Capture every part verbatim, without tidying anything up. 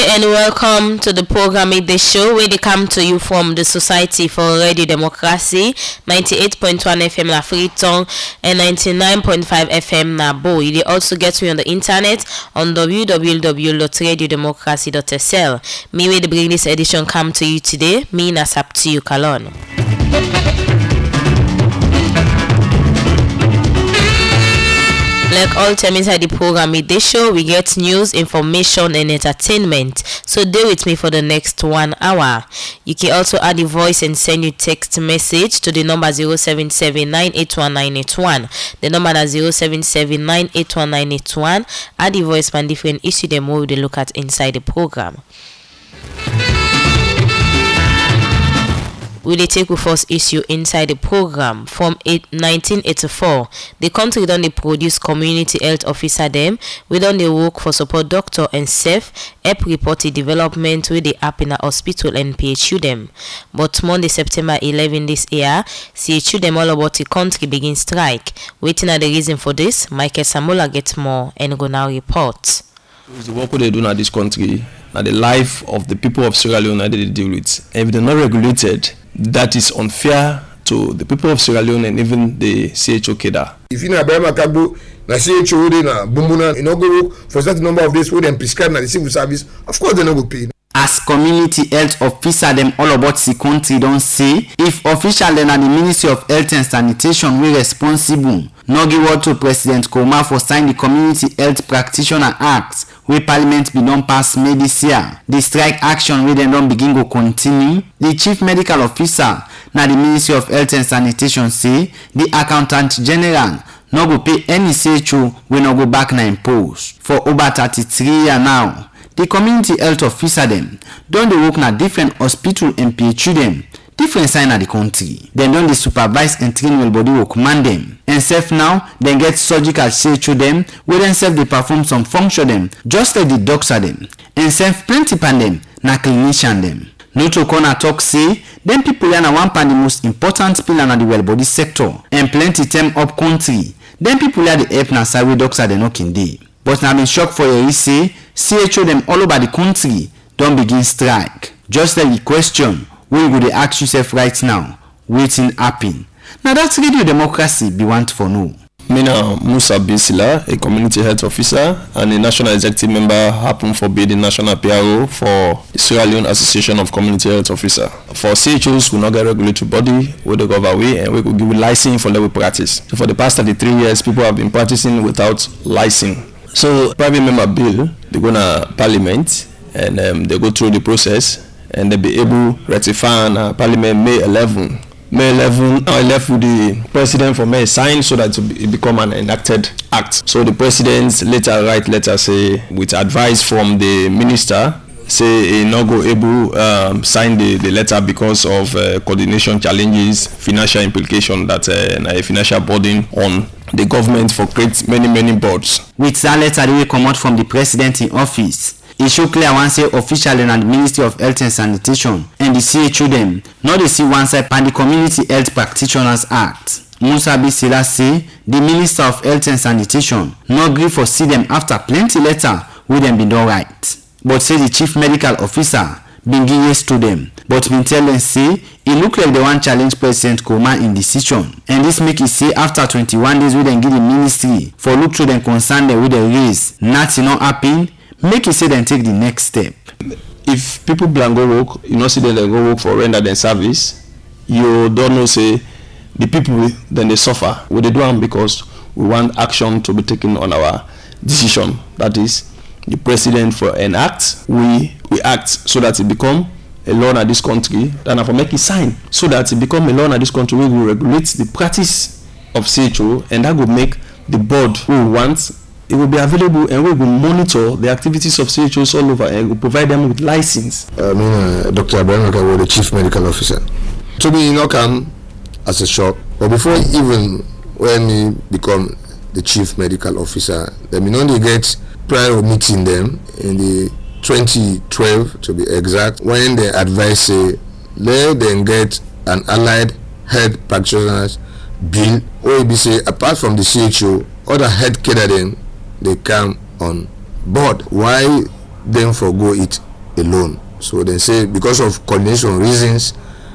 and welcome to the program Meet the Show, where they come to you from the Society for Radio Democracy, ninety-eight point one F M La Freetown and ninety-nine point five F M na Bo. You also get me on the internet on w w w dot radio democracy dot s l. Me will bring this edition come to you today. Me na Sapti Ukalon. Like all time inside the program Meet the Show, we get news, information and entertainment. So stay with me for the next one hour. You can also add a voice and send your text message to the number zero seven seven nine eight one nine eight one. The number is zero seven seven nine eight one nine eight one. Add the voice and different issue them we will look at inside the program. Will they take with first issue inside the program? From nineteen eighty-four, the country done they produce community health officer them. We done they work for support doctor and safe help report the development with the app in a hospital and P H U them. But Monday September eleventh this year, C H U them all about the country begin strike. Waiting at the reason for this, Michael Samola gets more and go now report. It's the work they do in this country and the life of the people of Sierra Leone that they deal with. And if they're not regulated, that is unfair to the people of Sierra Leone and even the C H O Keda. If you know Abraham Akabu, na C H O na Bumuna, you know go for certain number of days, we them prescribe na the civil service. Of course, they no go pay. As community health officer, them all about the country don't say if official then at the Ministry of Health and Sanitation we responsible. No give word to President Koma for sign the Community Health Practitioner Act where Parliament be done pass May this year. The strike action where them don't begin go continue. The Chief Medical Officer na the Ministry of Health and Sanitation say the Accountant General no go pay any C H O when no go back na impose. For over thirty-three years now, the community health officer them don dey work na different hospital and P H U them. Different sign of the country. Then don't they supervise and train well body work command them. And self now, then get surgical C H O them, where then self they perform some function them, just like the doctor them. And self plenty pan them, na clinician them. No to corner talk say, them people are na one pan the most important pillar na the well body sector. And plenty time up country. Them people are the help na survey doctor they no can day. But now been shocked for your say, C H O them all over the country don't begin strike. Just like the question, where you go to ask yourself right now, waiting happen. Now that's Radio Democracy be want for no. Mina Musa Bisila, a community health officer and a national executive member, happen for being the national P R O for the Sierra Leone Association of Community Health Officer. For C H Os, we not get regulatory body, we don't go away and we could give license for level practice. So for the past thirty-three years, people have been practicing without license. So private member bill, they go to Parliament and um, they go through the process. And they'll be able to ratify uh, Parliament May eleventh. May eleventh, I left with the president for May sign so that it become an enacted act. So the president later write letter say with advice from the minister say he not go able um, sign the, the letter because of uh, coordination challenges, financial implication that uh, a financial burden on the government for create many many boards. With that letter they will come out from the president in office. It show clear one say official and the Ministry of Health and Sanitation and the C H O them. Not they see one side and the Community Health Practitioners Act. Musa Bisila say the Minister of Health and Sanitation no agree for see them after plenty letter with them been done right. But say the Chief Medical Officer been give yes to them. But been tell them say it look like the one challenge President Koma in decision. And this make it say after twenty-one days we then give the ministry for look through them concern them with the raise. Nothing not happen. Make you say then take the next step. If people plan go work, you know see them go work for render them service, you don't know say the people then they suffer. We they do them because we want action to be taken on our decision. That is the president for an act, we we act so that it become a law in this country. Then for make it sign so that it become a law in this country. We will regulate the practice of C H O and that will make the board who wants. It will be available and we will monitor the activities of C H Os all over and will provide them with license. I mean, uh, Doctor Abraham Akabu, the Chief Medical Officer. To me, you know, come as a shock. But before even when me become the Chief Medical Officer, then we only get prior meeting them in the twenty twelve to be exact, when they advise say, let them get an allied health practitioners bill, or be say apart from the C H O, other health care then they come on board. Why them forgo it alone. So they say because of coordination reasons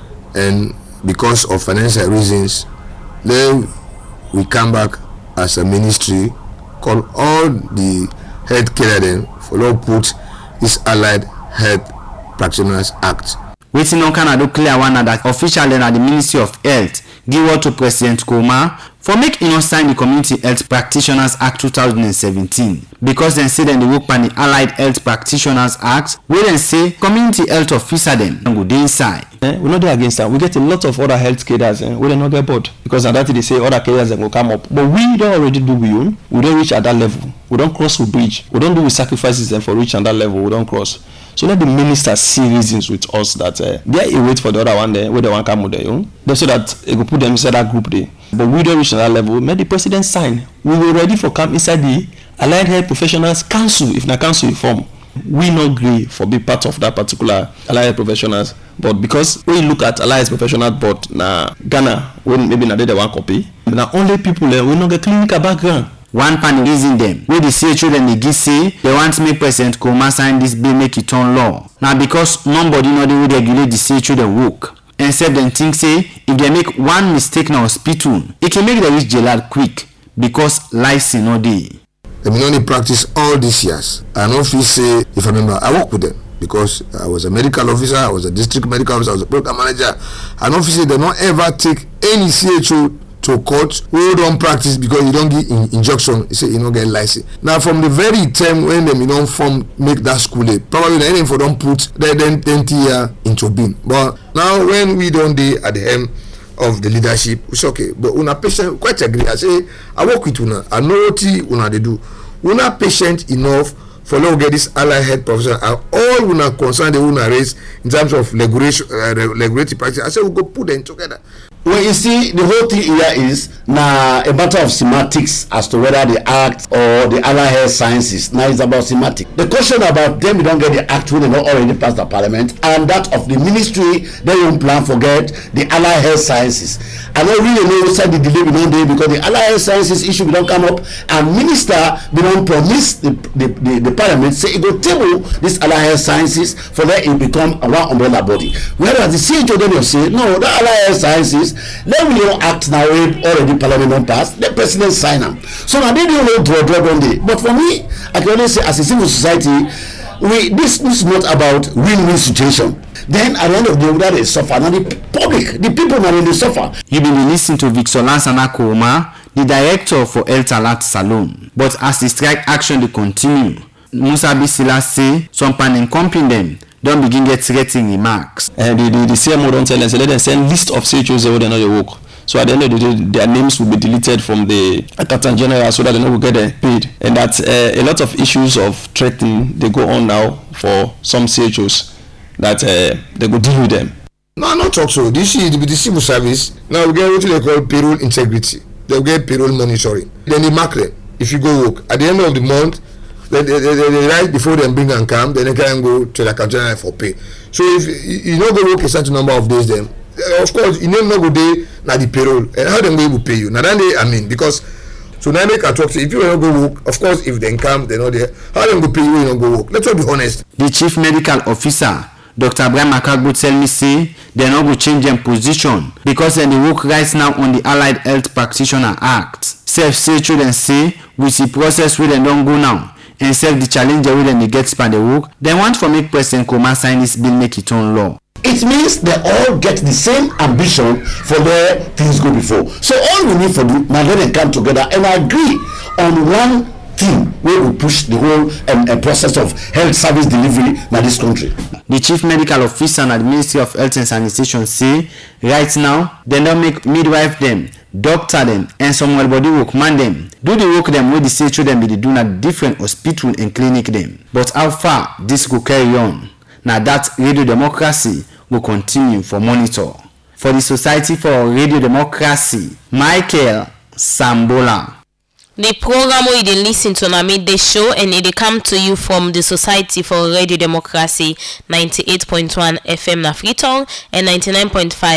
and because of financial reasons, then we come back as a ministry, call all the healthcare then for law put this Allied Health Practitioners Act. Waiting on Canada clear one that official then at the Ministry of Health give word to President Koroma for make you not sign the Community Health Practitioners Act two thousand seventeen because then say then the work by the Allied Health Practitioners Act where then say community health officer them go dey inside. Eh, we're not there against that. We get a lot of other health carers eh, we don't not get bored because at that they say other carers will come up, but we don't already do we own. We don't reach at that level. We don't cross the bridge. We don't do with sacrifices and for reach at that level. We don't cross. So let the minister see reasons with us that uh, they wait for the other one there, where they want come with their own. They so that they go put them inside that group there. But we don't reach at that level. May the president sign. We were ready for come inside the Allied Health Professionals Council. If not council reform, we not agree for be part of that particular Allied Health Professionals. But because when you look at Allied Health Professionals board na Ghana, when maybe na they one copy, now only people there we not get clinical background. One panel reason them where the C H O then they give say they want to make President Koroma sign this bill make it on law. Now because nobody know they will regulate the C H O then work. Instead then think say if they make one mistake in hospital, it can make the reach jail quick because life is no day. They been only practice all these years. I know if you say if I remember I work with them because I was a medical officer, I was a district medical officer, I was a program manager. I know if you say they don't ever take any C H O to court who don't practice because you don't give in, injunction, you say you don't get license. Now from the very time when them you don't form make that school day, probably the anything for don't put the then twenty year into being. But now when we don't do at the helm of the leadership, it's okay. But una patient quite agree. I say I work with una, I know what una they do. Una patient enough for now get this Allied Health Professional and all una concern they una raise in terms of regulation uh, regulatory practice. I say we go put them together. Well, you see, the whole thing here is now a matter of semantics as to whether the act or the Allied Health Sciences. Now it's about semantics. The question about them, we don't get the act when they not already passed the parliament, and that of the ministry, they don't plan forget the Allied Health Sciences. I don't really know who said the delay we don't do because the Allied Health Sciences issue we don't come up, and minister we don't promise the the, the, the parliament say it will table this Allied Health Sciences for that it become a one umbrella body. Whereas the C H O then will say no, the Allied Health Sciences. Then we don't act now already parliament don't pass, the president sign them. So now they don't know draw draw one day. But for me, I can only say as a civil society, we this, this is not about win-win situation. Then at the end of the day, they suffer. Now the public, the people now they suffer. You been listening to Victor Lansana Koroma, the director for Health Alert Salon. But as the strike action they continue, Musa Bisila say some panel company don't begin get threatening remarks. And the, the, the C M O don't tell them, so let them send list of C H Os where they know they work. So at the end of the day, their names will be deleted from the accountant general so that they know will get uh, paid. And that uh, a lot of issues of threatening they go on now for some C H Os that uh, they go deal with them. No, not talk so. This is the civil service. Now we get what they call payroll integrity. They get payroll monitoring. Then they mark them. If you go work at the end of the month. They, they, they, they write before them bring and come, then they can go to the account for pay. So if you, you not go work a certain number of days, then of course you never go day na the payroll and how them go pay you. Now then they I mean because so now they can talk to if you don't go work, of course if they come they know they how them go pay you when you don't go work. Let's be honest. The chief medical officer Doctor Abraham Akagbo tell me say they not go change their position because then they work right now on the Allied Health Practitioner Act. Self say children say with the process where they don't go now. Instead the challenge wey dem dey get span the work, they want for make President Koroma sign this bill make it on law. It means they all get the same ambition for where things go before. So all we need for do now let them come together and agree on one thing where we push the whole um, uh, process of health service delivery in this country. The chief medical officer at the Ministry of Health and Sanitation say right now they don't make midwife them, doctor them, and some well body workman them do the work them where the C H O them be doing at different hospital and clinic them. But how far this will carry on? Now that Radio Democracy will continue for monitor. For the Society for Radio Democracy, Michael Sambola. The program where you dey listen to na midday show and it come to you from the Society for Radio Democracy ninety-eight point one F M na Freetown and ninety-nine point five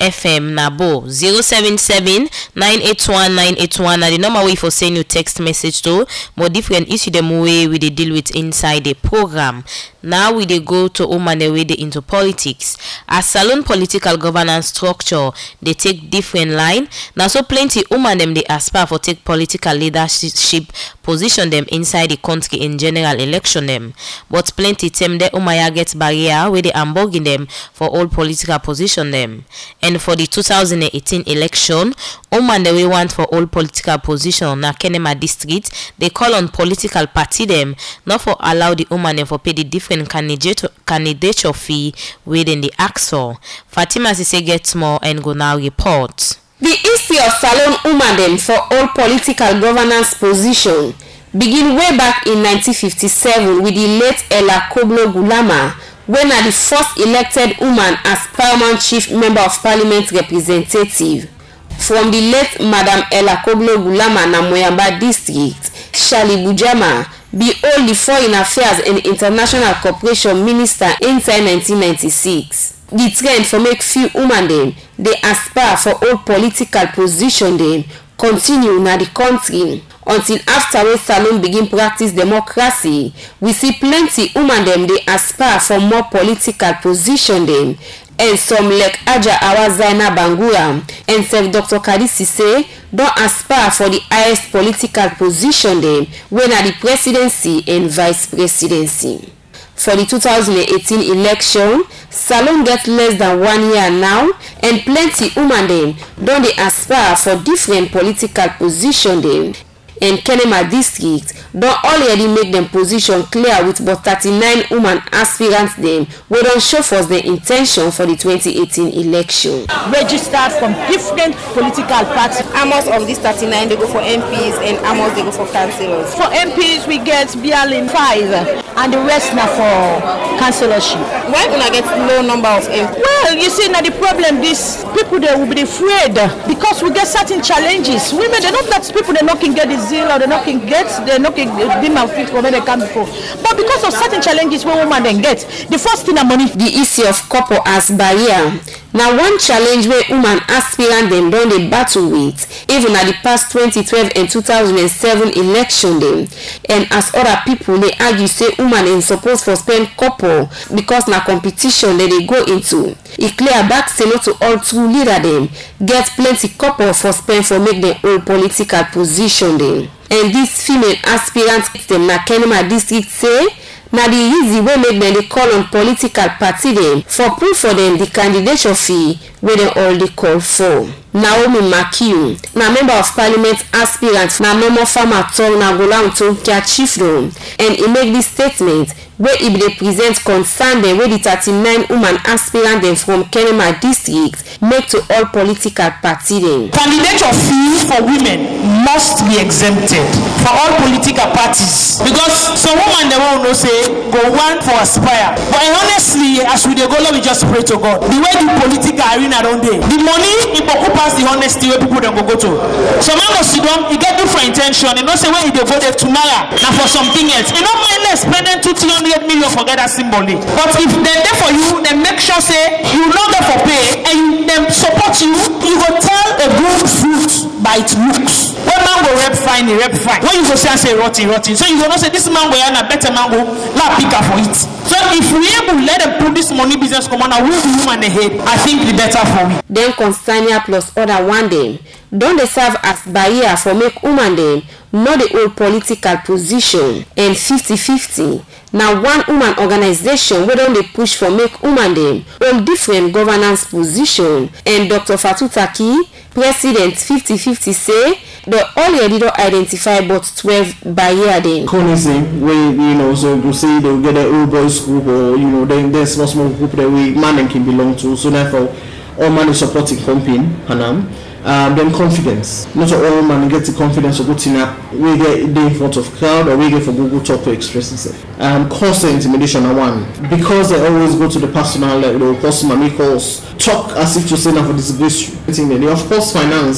F M Nabo zero seven seven nine eight one nine eight one na the number way for send you text message to more different issue them way we dey deal with inside the program. Now we dey go to woman the way they into politics. As Salone political governance structure they take different line. Now so plenty woman them they aspire for take political leadership position them inside the country in general election them. But plenty them the umaya get barrier where they embarking them for all political position them. And for the two thousand eighteen election, woman the way want for all political position na Kenema district they call on political party them not for allow the woman them for pay the different candidate candidature fee within the axle. Fatima Sise gets more and go now report. The history of Salone woman them for all political governance position begin way back in nineteen fifty-seven with the late Ella Koblo Gulama, when are the first elected woman as paramount chief member of parliament representative. From the late Madam Ella Koblo Gulama na Moyamba district, Shali Bujama be all the foreign affairs and international cooperation minister inside nineteen ninety-six. The trend for make few women them they aspire for all political position them continue na the country until after we Salone begin practice democracy. We see plenty women them they aspire for more political position them, and some like Aja Awazaina Bangura and self Doctor Kadisi say don't aspire for the highest political position them when at the presidency and vice presidency. For the two thousand eighteen election, Salone get less than one year now, and plenty women them don't they aspire for different political position them. And Kenema district don't already make them position clear with but thirty-nine women aspirants them we don't show for the intention for the twenty eighteen election. Registered from different political parties. Almost of these thirty-nine they go for M Ps and almost they go for councillors. For M Ps we get barely five and the rest now for councillorship. Why when I get low number of M Ps? Well, you see now the problem these people they will be afraid because we get certain challenges. Women they know that people they not can get the zero, they not can get, they not can be my fit for where they come before. But because of certain challenges where women then get, the first thing are money. The issue of couple as barrier. Now one challenge where women aspirant them don't they battle with even at the past twenty twelve and two thousand seven election them, and as other people they argue say women ain't supposed for spend couple because na competition that they go into. It clear back say no to all two leader them get plenty couple for spend for make their own political position them. And this female aspirant them na Kenema district say na the easy way make them they call on political party them for proof for them the candidature fee where they all they call for. Naomi Makiu, na member of parliament aspirant na Momo Farmer Tong na Gola Untonkia chiefdom, and he make this statement where if they present concern them where the thirty-nine woman aspirant them from Kenema district make to all political party them. Candidature fee for women must be exempted for all political parties because some women they won't know say go one for aspire, but honestly as we dey go let me just pray to God the way the political arena don dey the money it go pass the honesty where people don't go go to. Some man go sit down, he get different intention. You know say when he dey vote tomorrow now for something else. You know mind less spending two three hundred million for get that symbolic. But if they there for you, then make sure say you know them for pay and you them support you. You go tell a good fruit by its looks. When man go rep fine, he rep fine. When you go say and say rotten, rotten. So you go know say this man go and a better man go la picker for it. So if we able let them put this money business come on, I will be woman ahead. I think the better for me. Then Constania plus other one them don't they serve as barrier for make woman them not the old political position and fifty fifty. Now one woman organization where don't they push for make woman them all different governance position, and Doctor Fatou Taki, president fifty fifty say they already don't identify but twelve barrier them. Conism where you know so you see they'll get a old boys group or you know then there's small small group that we man can belong to, so therefore all man is supporting company Hanam. Um, then confidence. Not all man get the confidence of putting up we get in front of crowd or we get for Google Talk to express itself. Um, constant intimidation are one because they always go to the personal level, customer make calls, talk as if to say now for disgrace. They of course finance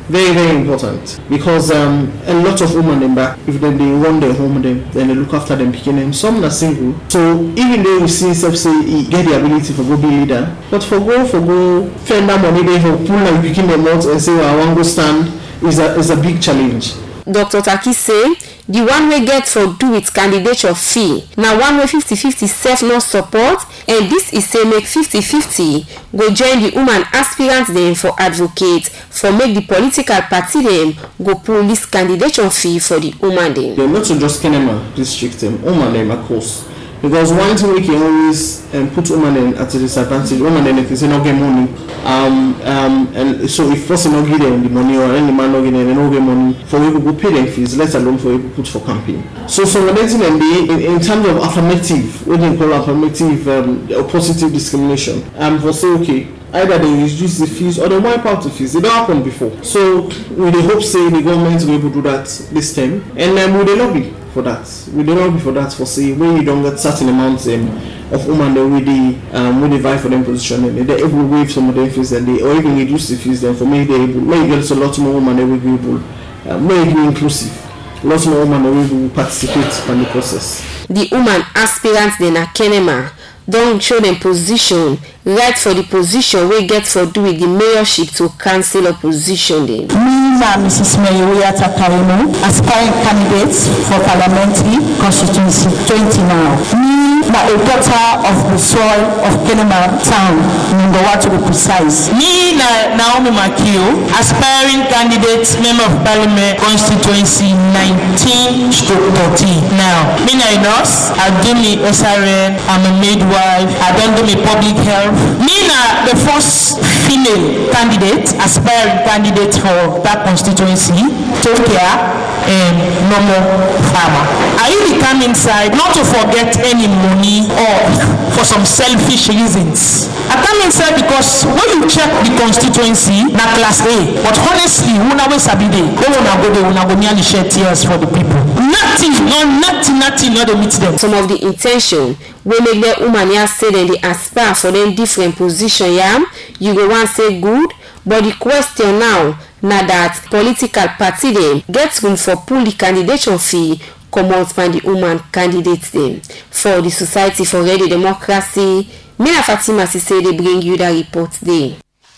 Very, very important because um, a lot of women them back, if then they run their home them, then they look after them picking them. Some are single. So even though we see self say he get the ability for go be leader, but for go for go spend that money they for pull and picking them out and say well, I want to go stand is a is a big challenge. Doctor Taki say the one way get for do with candidature fee. Now one way fifty fifty self no support and this is say make fifty fifty go join the woman aspirants them for advocate for make the political party them go pull this candidature fee for the woman them. They're not to just Kenema district them, woman them of course. Because one thing we can always um, put women in at a disadvantage, women then if they not get money, um, um, and so if person not give them the money or any man not give them, they not get money for people to pay them fees, let alone for people to put for campaign. So so when thing and be in, in terms of affirmative, what they call affirmative um, or positive discrimination, um, for say okay. Either they reduce the fees or they wipe out the fees. It don't happen before. So we they hope say the government will be able to do that this time. And then um, we they lobby for that. We don't lobby for that for say when you don't get certain amounts um, of women that we they um when they vie for them position and they able to waive some of their fees and they or even reduce the fees then for me they able maybe get a lot more women that will be able uh, maybe inclusive. Lots more women that will participate in the process. The woman aspirants then are Kenema. Don't show them position right for the position we get for do with the mayorship to cancel opposition them. Me na Missus Mayoria Takarino, aspiring candidates for parliamentary constituency twenty now. Me na a daughter of the soil of Kenema town, Number one to be precise. Me na Naomi Makio, aspiring candidate member of parliament constituency nineteen stroke thirteen. Now, me na a nurse, I do me S R N, I'm a midwife. I don't do me public health. Me na the first female candidate, aspiring candidate for that constituency, Tokyo and normal farmer. I really come inside not to forget any money or for some selfish reasons. I come inside because when you check the constituency, na class A, but honestly, when I was sabi dey, they wanna go there, wanna go nearly shed tears for the people. Nothing, no, nothing, nothing, not to meet them. Some of the intention we make the woman here say that they aspire for them different position, yeah, you go want say good, but the question now, now that political party them get room for pull the candidature fee come out from the woman candidates them for the Society for Radio Democracy. Mina Fatima say they bring you the report there.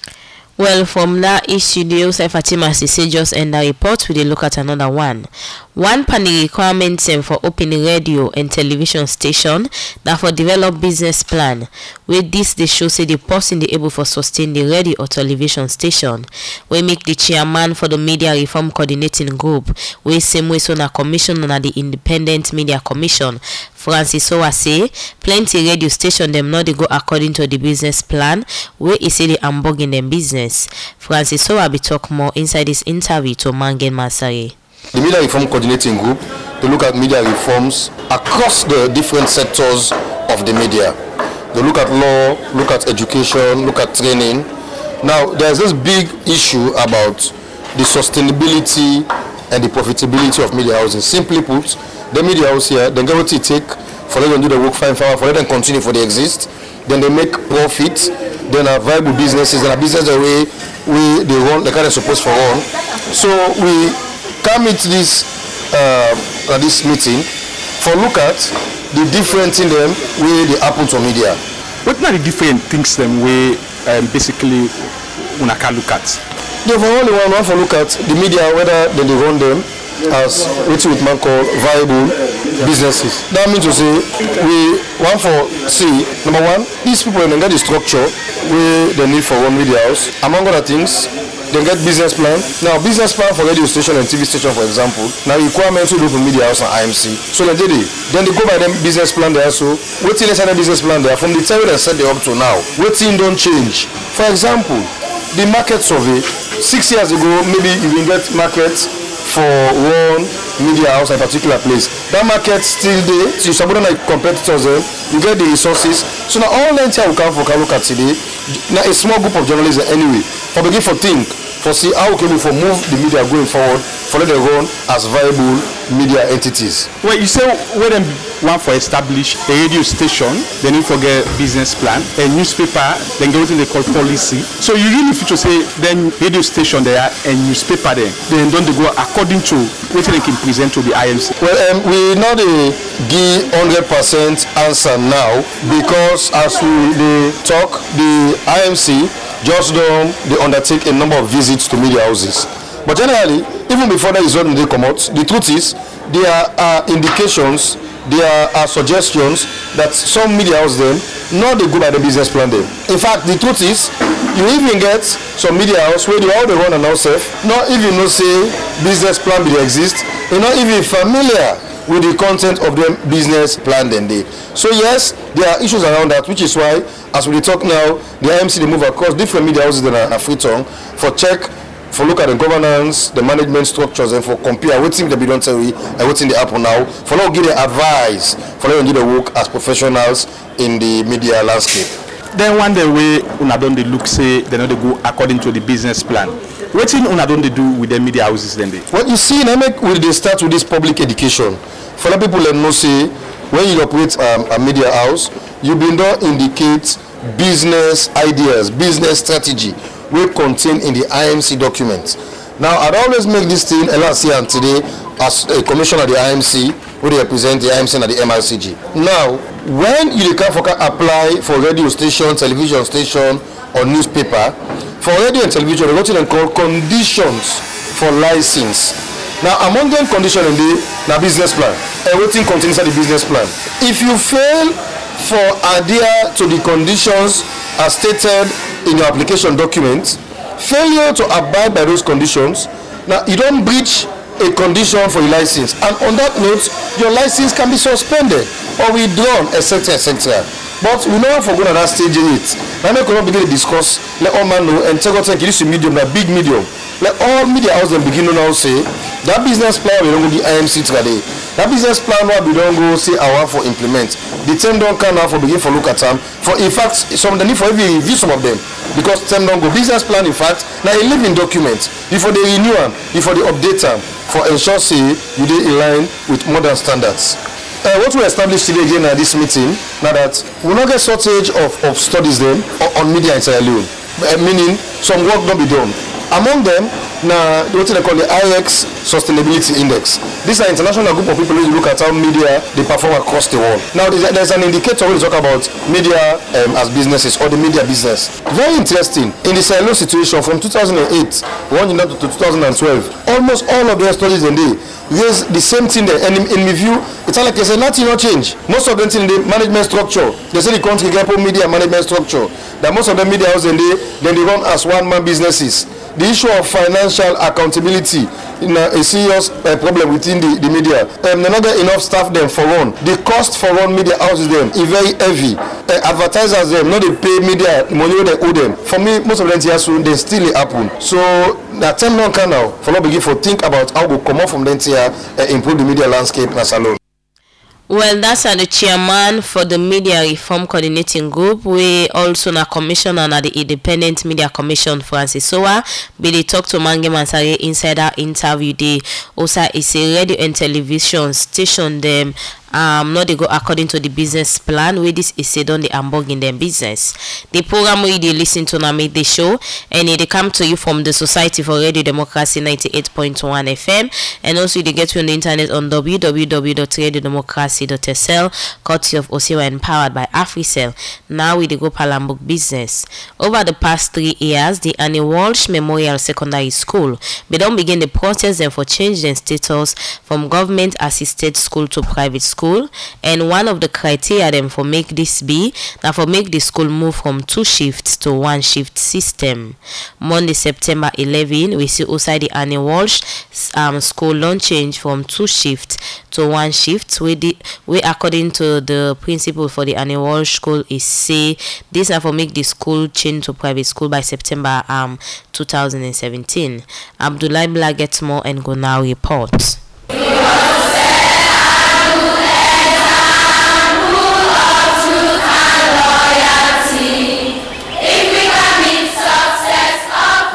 Well, from that issue, the also Fatima Sise just end the report. We will look at another one. One panel requirement for opening radio and television station that for develop business plan. With this, they show say the person they able for sustain the radio or television station. We make the chairman for the media reform coordinating group. We same way so na commission on the Independent Media Commission. Francis Owa say plenty radio station them not they go according to the business plan where he say they hamburging them business. Francis Owa be talk more inside this interview to Mangen Masari. The Media Reform Coordinating Group, they look at media reforms across the different sectors of the media. They look at law, look at education, look at training. Now, there's this big issue about the sustainability and the profitability of media houses. Simply put, the media house here, they get what it take for them to do the work fine, for them to continue for they exist. Then they make profit. Then are viable businesses and a business the way we they run, the kind of supposed for run. So we come into this uh, at this meeting for look at the different in them way they happen to media. What are the different things them way um, basically una can look at? Yeah, for only one, one for look at the media whether they, they run them as what we man call viable businesses. That means to say we want for see number one, these people they get the structure where they need for one media house. Among other things, they get business plan. Now business plan for radio station and T V station, for example. Now requirements to do for media house and I M C. So they did it. Then they go by them business plan there. So waiting inside the business plan there from the time they set they up to now. Waiting don't change. For example, the market survey six years ago, maybe you can get markets for one media house in a particular place. That market still there, so you support like competitors there, you get the resources. So now all the entire will come for Karuka today. Now a small group of journalists anyway, for begin for think, for see how can we for move the media going forward, for let them run as viable media entities. Well, you say when them want for establish a radio station, they need to get business plan, a newspaper, then go to they call policy. So you really feel to say then radio station there and newspaper there, then don't they go according to what they can present to the I M C? Well, um, we not a give hundred percent answer now because as we they talk, the I M C just don't they undertake a number of visits to media houses. But generally, even before that is when they come out, the truth is there are indications, there are suggestions that some media houses them not they good at the business plan them. In fact, the truth is you even get some media house where they all they run and not safe, not even know say business plan will exist, they're not even familiar with the content of the business plan then they. So yes, there are issues around that, which is why as we talk now, the I M C they move across different media houses that are free tongue for check, for look at the governance, the management structures, and for compare everything that we don't tell you and what's in the happen now, for now give the advice, for now give the work as professionals in the media landscape. Then one day way una don dey look say they know they go according to the business plan. What thing una don dey do with the media houses then they? Well, you see, I make will they start with this public education. For the people that know say when you operate um, a media house, you been don't indicate business ideas, business strategy will contain in the I M C documents. Now, I'd always make this thing L R C and today as a commissioner of the I M C, who they represent the I M C and the M R C G. Now, when you can apply for radio station, television station, or newspaper, for radio and television, what they call conditions for license. Now, among them conditions in the na business plan, everything contains the business plan. If you fail for adhere to the conditions as stated in your application documents, failure to abide by those conditions, now you don't breach a condition for your license, and on that note your license can be suspended or withdrawn, etc, etc. But we know for going at that stage in it. Now we cannot begin to discuss, let all man know, and take out take this medium, that big medium, let all media houses them begin to now say that business plan we don't go the I M C today, that business plan where we don't go say I want for implement, the term don't come now for begin for look at them, for in fact some of the need for every review some of them, because term don't go business plan in fact now a living document before they renew them, before they update them, for ensure say we dey in line with modern standards. Uh, what we established today again at this meeting, now that we not get shortage of, of studies then on media entirely, uh, meaning some work not be done. Among them, now what they call the I X Sustainability Index. This is an international group of people who look at how media they perform across the world. Now there's, there's an indicator when we talk about media um, as businesses or the media business. Very interesting. In the Sierra Leone situation from two thousand eight, one to two thousand twelve, almost all of their studies in there there's the same thing there. And in, in review, it's like they say nothing not change. Most of them in the management structure, they say the country get media management structure. That most of the media houses in there, then they run as one man businesses. The issue of financial accountability in a, a serious uh, problem within the, the media. Um, they not get enough staff them for run. The cost for run media houses them is very heavy. Uh, advertisers them not they pay media money they owe them. For me, most of them here soon they still happen. So that time don't come now. For not begin for think about how we come out from them here uh, improve the media landscape in Salone. Well, that's uh, the chairman for the Media Reform Coordinating Group. We also na commissioner na the Independent Media Commission, Francis Sowa. Billy talk to Mange Mansari inside our interview. They also is a radio and television station them. Um, not they go according to the business plan where this is said on the Hamburg in their business. The program where they listen to now make the show and they come to you from the Society for Radio Democracy ninety-eight point one F M, and also they get you on the internet on w w w dot radio democracy dot s l, courtesy of Osewa and powered by Africell. Now we they go Palambok business. Over the past three years, the Annie Walsh Memorial Secondary School they don't begin the process then for change their status from government assisted school to private school. School, and one of the criteria them for make this be now for make the school move from two shifts to one shift system. Monday, September eleventh, we see outside the Annie Walsh um, school launch change from two shifts to one shift. We the we according to the principal for the Annie Walsh school is say this now for make the school change to private school by September um two thousand seventeen. Abdullah Bla gets more and go now report.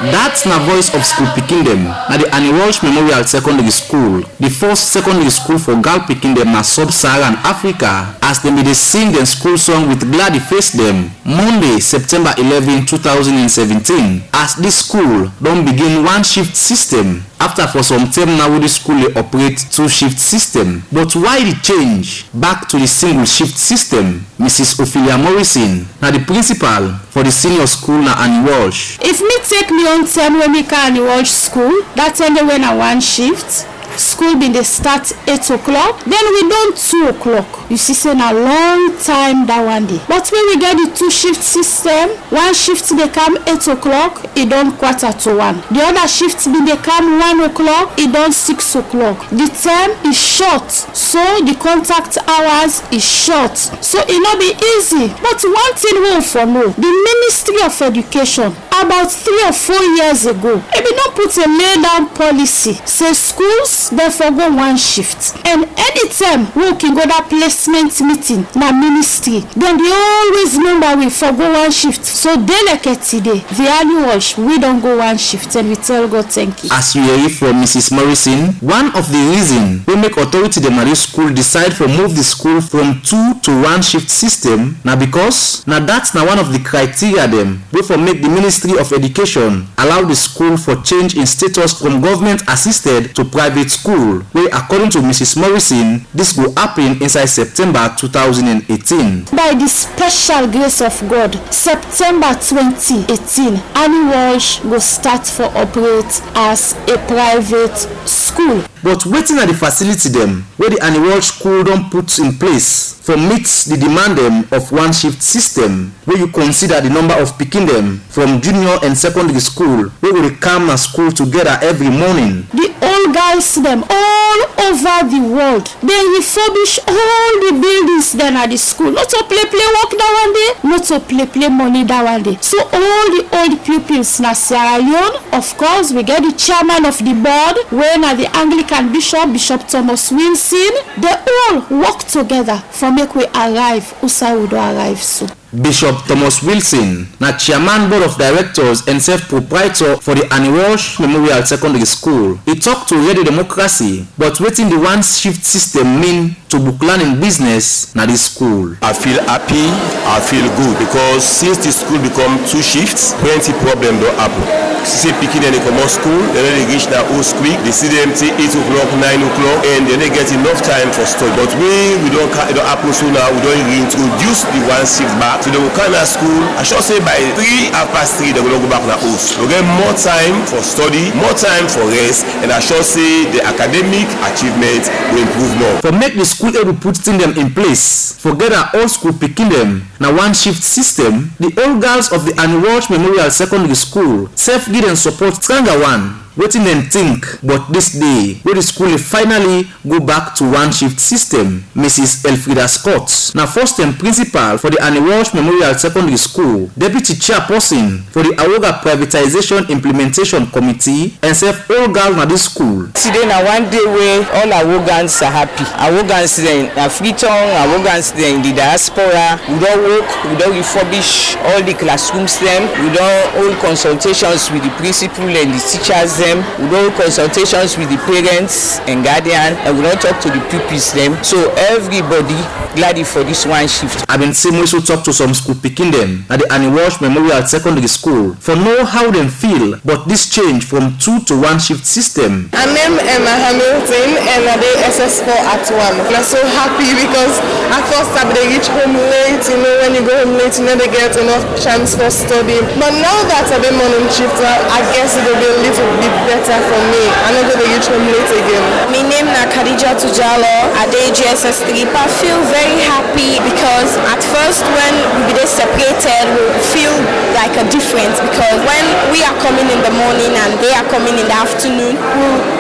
That's na voice of school pikin dem na the Annie Walsh Memorial Secondary School, the first secondary school for girl pikin dem na sub-Saharan Africa, as dem be dey sing dem school song with Glady Face dem Monday, September eleventh, two thousand seventeen, as this school don begin one shift system after for some time now the school dey operate two shift system. But why the change back to the single shift system? Missus Ophelia Morrison na the principal for the senior school na Annie Walsh. If me take me on time when me call Annie Walsh school, that time they went a one shift. School been they start eight o'clock, then we done two o'clock. You see, say a long time that one day. But when we get the two shift system, one shift they come eight o'clock, it done quarter to one. The other shift been they come one o'clock, it done six o'clock. The time is short, so the contact hours is short. So it not be easy. But one thing we for know, the Ministry of Education about three or four years ago, they be not put a lay down policy. Say schools therefore go one shift, and anytime we can go that placement meeting na ministry, then they always remember we for go one shift. So delicate today, the Annie Walsh, we don't go one shift, and we tell God thank you. As you hear from Missus Morrison, one of the reason we make authority the Marie School decide for move the school from two to one shift system now because now that's now one of the criteria them we for make the Ministry of Education allow the school for change in status from government assisted to private school, where according to Missus Morrison, this will happen inside September two thousand eighteen. By the special grace of God, September twenty eighteen, Annie Walsh will start for operate as a private school. But waiting at the facility them, where the Annie Walsh school don't put in place for meet the demand them of one shift system, where you consider the number of picking them from junior and secondary school, where will come to school together every morning. The old guys them all over the world, they refurbish all the buildings then at the school. Not to play play work that one day, not to play play money that one day. So all the old pupils na Sierra Leone, of course, we get the chairman of the board, where na the Anglican Bishop, Bishop Thomas Wilson, they all work together for make we arrive. Usa we do arrive soon. Bishop Thomas Wilson, na chairman board of directors and self-proprietor for the Annie Walsh Memorial Secondary School. He talked to Radio Democracy, but waiting the one shift system mean to book learning business na this school. I feel happy, I feel good because since the school become two shifts, plenty problem don't happen. See picking any common school, they don't reach that old quick. They see them till eight o'clock, nine o'clock, and they don't get enough time for study. But we we don't it don't happen so now. We don't reintroduce the one shift back. So they will come to school. I should say by three half past three they will go back to the house. We get more time for study, more time for rest, and I should say the academic achievement will improve more. For make the school able to put them in place, forget that all school picking them now one shift system. The old girls of the Annie Walsh Memorial Secondary School self give and support stronger one. Waiting and think, but this day, where the school finally go back to one shift system, Missus Elfrida Scott, now first and principal for the Annie Walsh Memorial Secondary School, deputy chairperson for the Awoga Privatization Implementation Committee, and self all girls at this school. Today now one day where all Awogans are happy. Awogans in Freetown, Awogans in the diaspora. We don't work, we don't refurbish all the classrooms them. We don't hold consultations with the principal and the teachers. Them. We don't consultations with the parents and guardians, and we don't talk to the pupils them. So everybody glad for this one shift. I've been seeing also talk to some school picking them at the Annie Walsh Memorial Secondary School for know how them feel but this change from two to one shift system. My name is Emma Hamilton and I did S S four at one. I'm so happy because at first I they reach home late, you know, when you go home late you know they get enough chance for studying. But now that I've been morning shift, I guess it will be a little bit better for me. I'm not going to reach home late again. My name is Khadija Tujalo. I did G S S three. I feel very happy because at first when we were separated, we feel like a difference because when we are coming in the morning and they are coming in the afternoon, we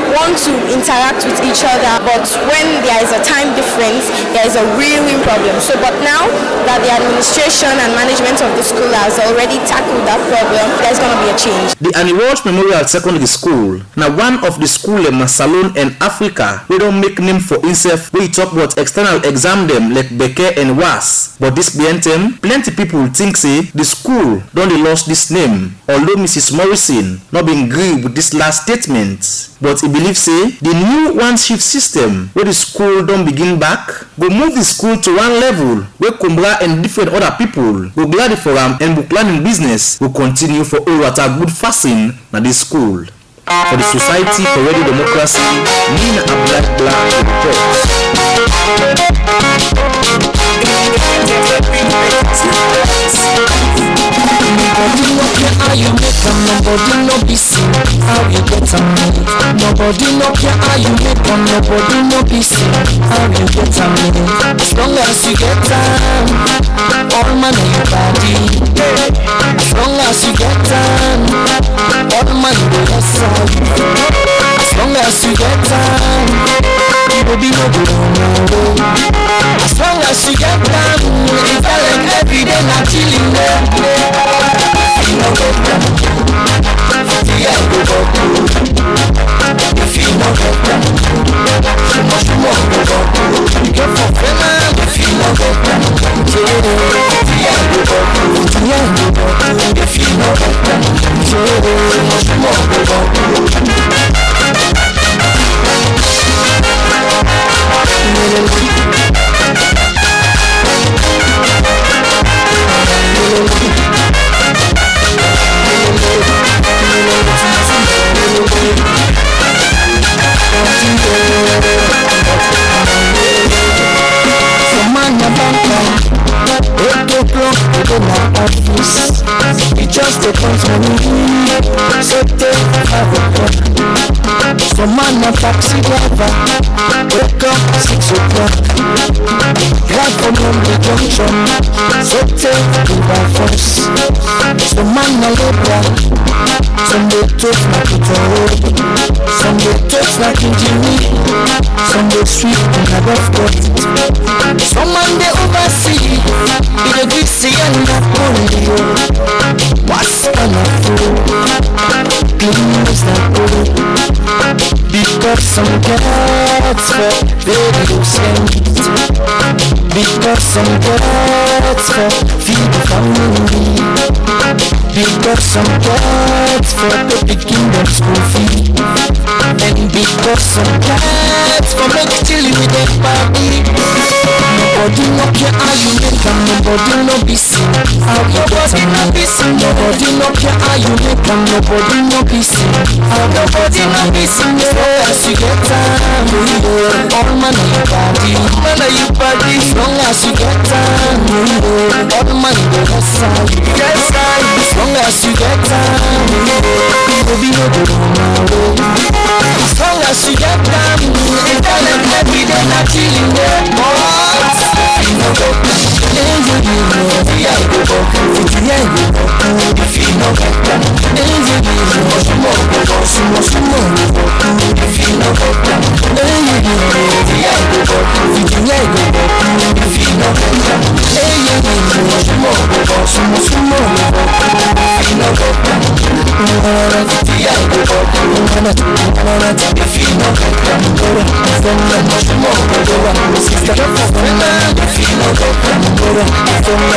want to interact with each other, but when there is a time difference, there is a real, real problem. So, but now that the administration and management of the school has already tackled that problem, there's going to be a change. The Annie Walsh Memorial Secondary School, now one of the school in Salone and Africa, we don't make name for itself. We talk about external exam them like Becker and Was, but this behind them, plenty people think say the school don't they lost this name. Although Missus Morrison not been agree with this last statement, but he believes say the new one shift system where the school don't begin back go move the school to one level where Kumbra and different other people go glad for them and book learning business will continue for all what are good fasting na this school. For the Society for Radio Democracy, Nina Abdullah Black reports. Nobody know care how you make them, nobody know be seen how you get them. Nobody know care how you make them, nobody know be seen how you get them. As long as you get them, all man in your body. As long as you get them, all man in your side. As long as you get them, baby no go no. As long as you get them, you tell them every day not chilling there. If you no get them, the end go go through. If you no get them, so much more go go through. Get for fame, if you no get them, the end go go through. The end go go through. If you no get them, so much more go go through. We just a company, so take have a break. So man a taxi driver, wake up six o'clock. Drive from London Junction, so take the by force. So man a labor, some they take like a road, some they take like engineer, some they sweep in a rough cut. Some man they oversee, in a big sea and not only you. What's gonna fool? Clean is not good. Because some gets for radio sent. Because some gets for feed the family. Because some gets for the picking them school fee. And because some gets for make chilling with their party. Nobody no care how you make them, nobody no be seen how you get them. Nobody no care how you make them, nobody no be seen how you get them. As long as you get time, all man in your body, man in your body. As long as you get time, all man in your side, get side. As long as you get time, baby no go no. As long as you get time, and tell them every day not chilling there. If you no get them, then you know the I go go. If you ain't go go, if you no get them, then you know some more go go, some more, some more go go. If you no get them, then you know the I go go. If you ain't go go, if you no get them, then you know some more go go, some more, some more go go. If you no get them, the I go go. If you no get them, then some more go go. Sister, if you no get them, the I go go.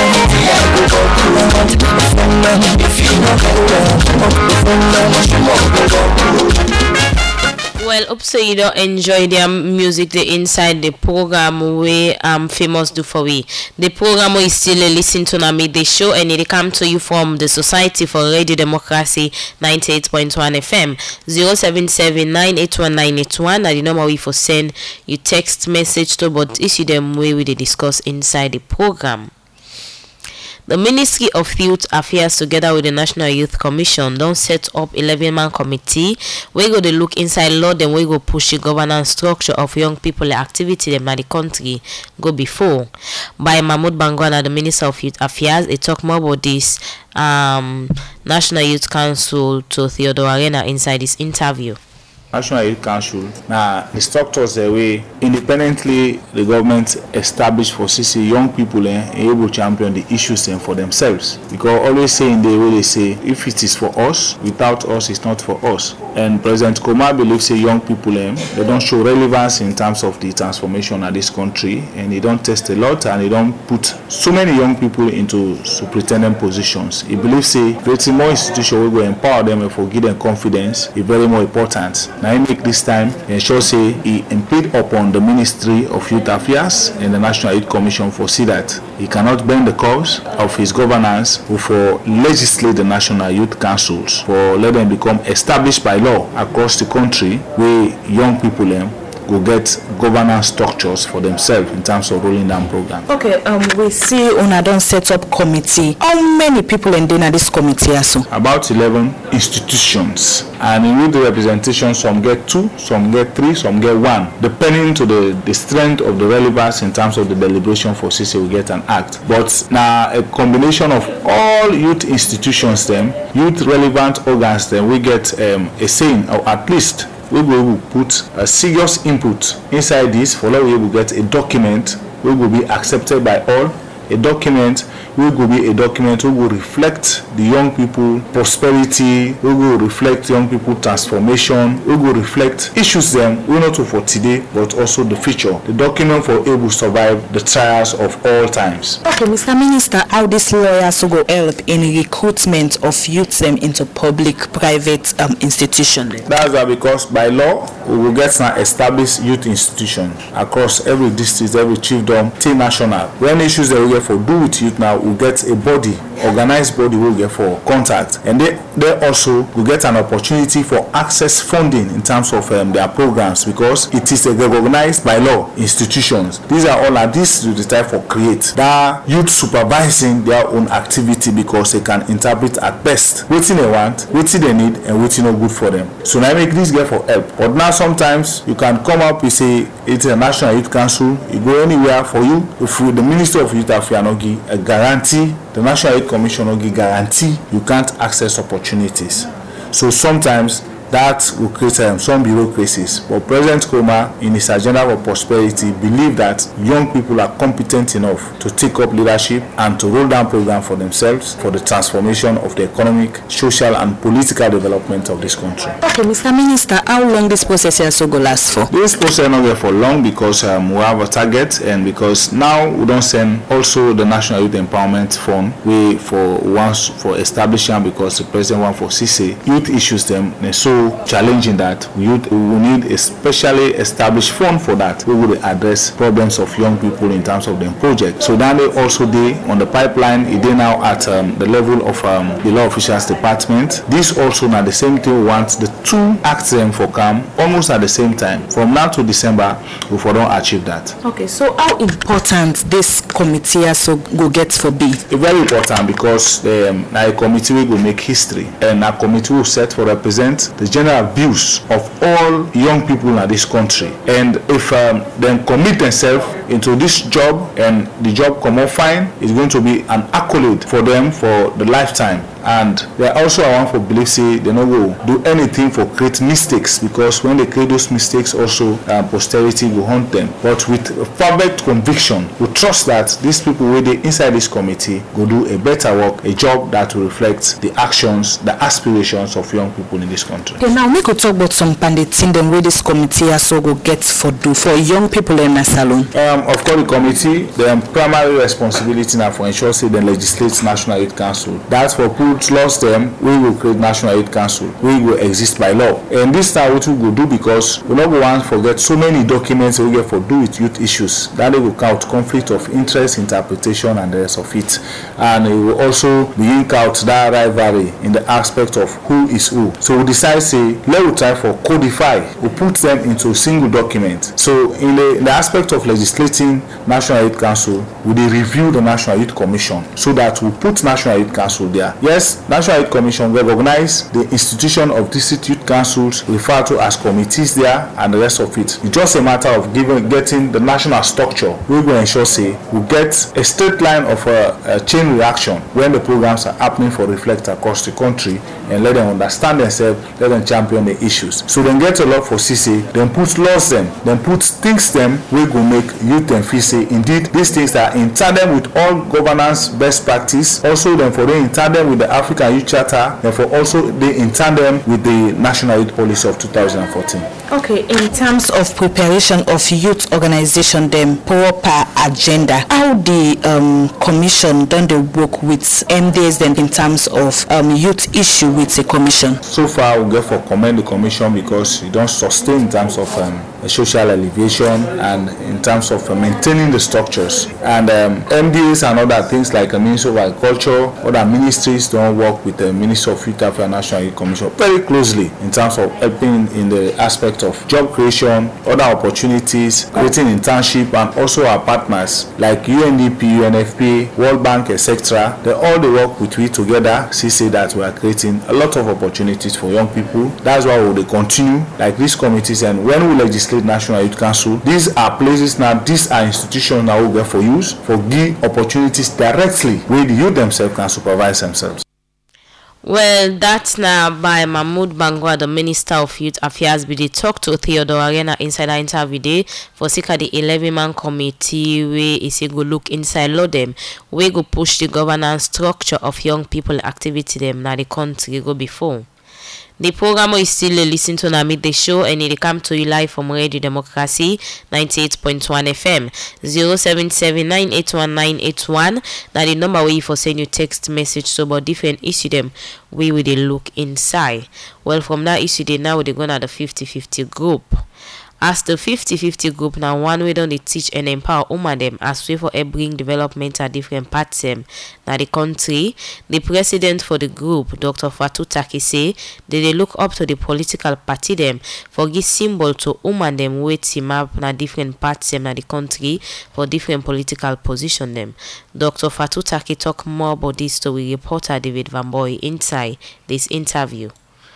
If you no get them, well, hope so you don't enjoy their music they inside the program where um famous do for we. The program we still listen to na midday show and it come to you from the Society for Radio Democracy ninety-eight point one F M. zero seven seven nine eight one nine eight one and the number we for send you text message to, but issue them way we they discuss inside the program. The Ministry of Youth Affairs together with the National Youth Commission don't set up eleven man committee where go they look inside law then we go push the governance structure of young people activity them in the country go before. By Mahmoud Bangwana, the Minister of Youth Affairs, they talk more about this um, National Youth Council to Theodore Arena inside this interview. National Youth Council na the structures the way independently the government established for C C young people eh, able to champion the issues eh, for themselves. Because always saying the way they say, if it is for us, without us, it's not for us. And President Koma believes say young people eh, they don't show relevance in terms of the transformation of this country, and they don't test a lot, and they don't put so many young people into superintendent positions. He believes say creating more institutions will empower them and for give them confidence is very more important. Now he make this time ensure say he impede upon the Ministry of Youth Affairs and the National Youth Commission for see that he cannot bend the course of his governance for legislate the National Youth Councils for let them become established by law across the country where young people them go get governance structures for themselves in terms of rolling down programs. Okay, um, we see una don set up committee. How many people in this committee also? About eleven institutions, and in the representation, some get two, some get three, some get one, depending to the, the strength of the relevance in terms of the deliberation for C C we get an act. But now a combination of all youth institutions, them youth relevant organs, then we get um, a saying, or at least we will put a serious input inside this for that we will get a document we will be accepted by all, a document we will be a document we will reflect the young people prosperity, we will reflect young people transformation, we will reflect issues them we not for today but also the future. The document for able to survive the trials of all times. Okay, Mister Minister, how this lawyers go help in recruitment of youth them into public private um, institutions? That's why because by law we will get an established youth institution across every district, every chiefdom, till national. When issues that we get for do with youth now, we get a body, organized body we will get for contact, and they, they also will get an opportunity for access funding in terms of um, their programs because it is a recognized by law institutions. These are all at this to the type for create that youth supervising their own activity because they can interpret at best what they want, what they need, and what is not good for them. So now I make this get for help. But now sometimes you can come up with say it's a National Youth Council, you go anywhere for you. If you, the Minister of Youth Affairs not give a guarantee, the National Youth Commission not give guarantee, you can't access opportunities. So sometimes that will create um, some bureaucracies. But President Koma, in his agenda for prosperity, believe that young people are competent enough to take up leadership and to roll down programs for themselves for the transformation of the economic, social, and political development of this country. Okay, Mister Minister, how long this process also go last for? This process not go for long because um, we have a target, and because now we don't send also the National Youth Empowerment Fund we for once for establishing because the president want for C C youth issues them and so challenging that we would, we will need a specially established fund for that. We will address problems of young people in terms of the project. So then they also they on the pipeline, it they now at um, the level of um, the law officials department. This also now the same thing we want the two acts them for come almost at the same time. From now to December, we for don't achieve that. Okay, so how important this committee also go get for be? It's very important because um, now a committee will go make history, and a committee will set for represent the general views of all young people in this country, and if um, they commit themselves into this job and the job come out fine, it's going to be an accolade for them for the lifetime. And they also I want for believe say they not go do anything for create mistakes, because when they create those mistakes also uh, posterity will haunt them. But with perfect conviction, we trust that these people who they inside this committee will do a better work, a job that will reflect the actions, the aspirations of young people in this country. Okay, now we could talk about some panditing them where this committee also go get for do for young people in Salone. Um, of course, the committee, the primary responsibility now for ensure say the legislate National Youth Council. That's for people lost them, we will create National Youth Council. We will exist by law. And this time what we will do, because we not want to forget so many documents we get for do with youth issues. That they will count conflict of interest, interpretation, and the rest of it. And it will also begin count that rivalry in the aspect of who is who. So we decide say let we try for codify. We put them into a single document. So in the, in the aspect of legislating National Youth Council, we will review the National Youth Commission so that we put National Youth Council there. Yes, National Youth Commission recognize the institution of district youth councils referred to as committees there and the rest of it. It's just a matter of giving, getting the national structure. We will ensure say we get a straight line of a, a chain reaction when the programs are happening for Reflect across the country and let them understand themselves, let them champion the issues. So then get a lot for C C, then put laws them, then put things them we go make youth and feel say indeed these things are in tandem with all governance best practice. Also then for they in tandem with the African Youth Charter, and for also they in tandem with the National Youth Policy of two thousand fourteen. Okay, in terms of preparation of youth organization, them proper agenda, how the um, commission done the work with M Ds then in terms of um, youth issue with the commission? So far, we get for commend the commission because it don't sustain in terms of um, social elevation and in terms of uh, maintaining the structures. And um, M Ds and other things like the Ministry of Agriculture, other ministries don't work with the Ministry of Youth Affairs and National Youth Commission very closely in terms of helping in the aspect of job creation, other opportunities, creating internship, and also our partners like U N D P, U N F P, World Bank, et cetera. They all they work with we together. See, say that we are creating a lot of opportunities for young people. That's why we will continue like these committees. And when we legislate National Youth Council, these are places now. These are institutions that we get for use for give opportunities directly where the youth themselves can supervise themselves. Well, that's now by Mahmoud Bangwa, the Minister of Youth Affairs. Be they talk to Theodore Arena inside the interview day for Sika the eleven-man committee where is go look inside law them, we go push the governance structure of young people activity them now the country go before. The program is still listening to Namid the show and it come to you live from Radio Democracy ninety-eight point one F M. zero seven seven nine eight one nine eight one. Now the number where you for send you text message so about different issue them we will they look inside. Well, from that issue they now they go to the fifty fifty group. As the fifty fifty group now one way don't they teach and empower women them as way for a bring development at different parts them now the country. The president for the group, Doctor Fatu Taki, say they, they look up to the political party them for give symbol to women them way team up na different parts them na the country for different political position them. Doctor Fatu Taki talk more about this to we reporter David Van Boy inside this interview.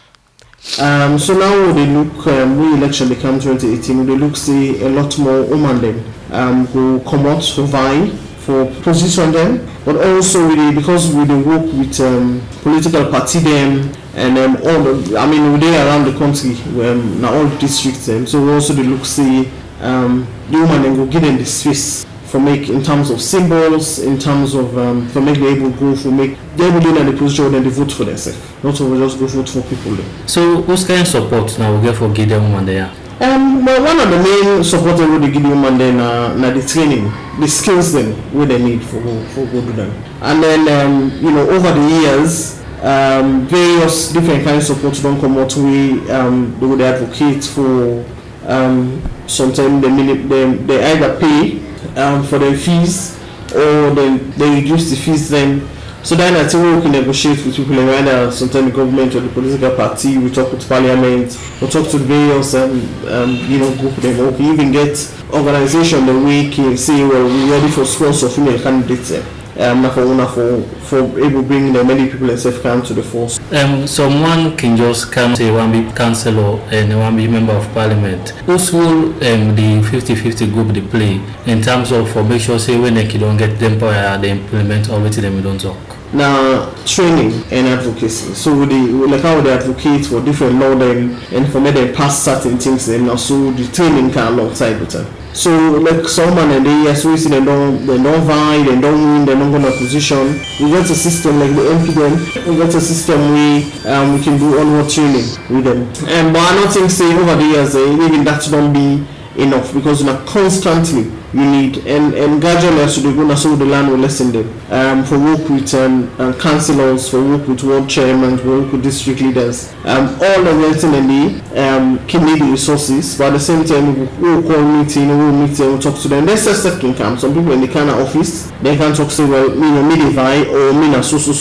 Um, so now they look, um, we election become twenty eighteen, they look see a lot more women them um, who come out to vie for position them, but also really because we they work with um, political party them and um, all the, I mean we they around the country, um, now all the districts them, so also they look see um, the women them go give them the space for make in terms of symbols, in terms of um, for make they able go for make they able do in the position then they vote for themselves, not to just go vote for people there. So who's kind of support now we get for Gideon woman there? Um, well, one of the main supporters with the Gideon woman then uh, now the training, the skills then what they need for for go do them, and then um, you know over the years. Um, various different kinds of support don't come out we um, they would advocate for um, sometimes they, they, they either pay Um, for their fees or they, they reduce the fees then. So then I think we can negotiate with people either sometimes the government or the political party, we talk with parliament, we talk to various um, um, you know group them, or we can even get organization that we can say well we're ready for sponsor female candidates um, for, for, for able bringing the many people and self come to the force. Um, someone can just come say one be councillor and one be member of parliament. Whose role um, the fifty fifty group they play in terms of for make sure say when they don't get them power they implement or wait them don't talk. Now training and advocacy. So they like how they advocate for different law then and for me they pass certain things and also the training can alongside with them. So like someone and they yes we see they don't they don't vie, they don't win, they don't go in a position. We got a system like the M P then, we got a system we um we can do onward training with them. And but I don't think say over the years uh, even that don't be enough because you know constantly you need and and gradually as you go now so the land will listen them um for work with um, um councillors, for work with ward chairmen, for work with district leaders, um all the waiting and the um community resources, but at the same time we'll call meeting, we'll meet them, we'll talk to them. There's a second camp. Some people in the kind of office they can talk say well me no me divide or me na so so so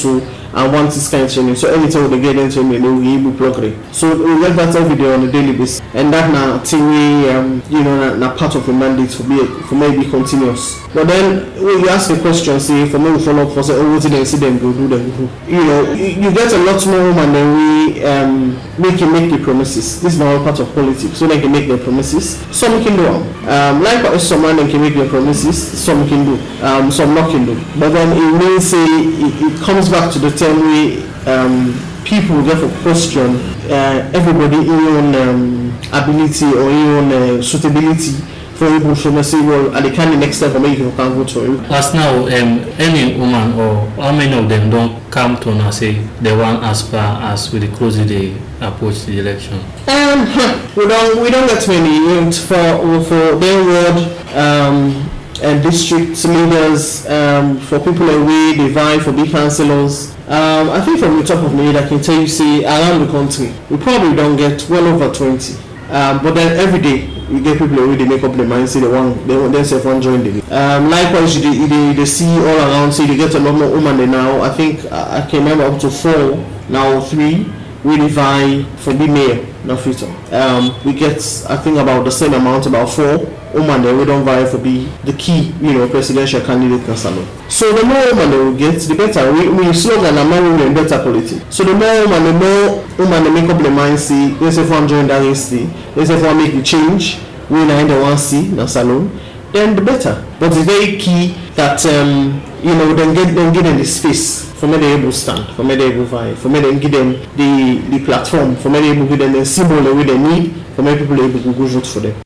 and want this kind of training. So anytime they get into training, they will be able to plug it. So we get that every day on a daily basis, and that now thing we um, you know na, na part of the mandate for be for maybe continuous. But then when you ask the question, say for me we follow up for say oh what did they see them go do them go. You know you, you get a lot more women than we um make can make the promises. This is not all part of politics. So they can make their promises. Some can do them. Um, likewise, some man can make their promises. Some can do. Um, some not can do. But then it means say it, it comes back to the term we um people therefore question uh, everybody in your own um, ability or in your own uh, suitability for able to say well at the kind of next step or maybe you can vote for you. As now um, any woman or how many of them don't come to now say they want as far as with the closer they approach the election? Um, we don't we don't get many um, for for their ward um, and district leaders um, for people away they vie for big councillors. Um, I think from the top of my head I can tell you say around the country we probably don't get well over twenty. Um, but then every day we get people already make up their mind, say they want they want themselves want join the um likewise you they, they, they see all around, say they get a lot more women now. I think uh, I can remember up to four now three we vie for be mayor now future. Um we get I think about the same amount, about four women that we don't vie for be the key, you know, presidential candidate in Salon. So the more women they will get, the better. We we slogan and more women better quality. So the more women, the more women they make up their mind, see they say for join that history, they say for make the change, we now the one see in Salon, then the better. But it's very key that um you know then get them get in the space for me they able stand, for me they able fight, for me they give them the the platform, for me they able give them the symbol that we they need, for me people able to go vote for them.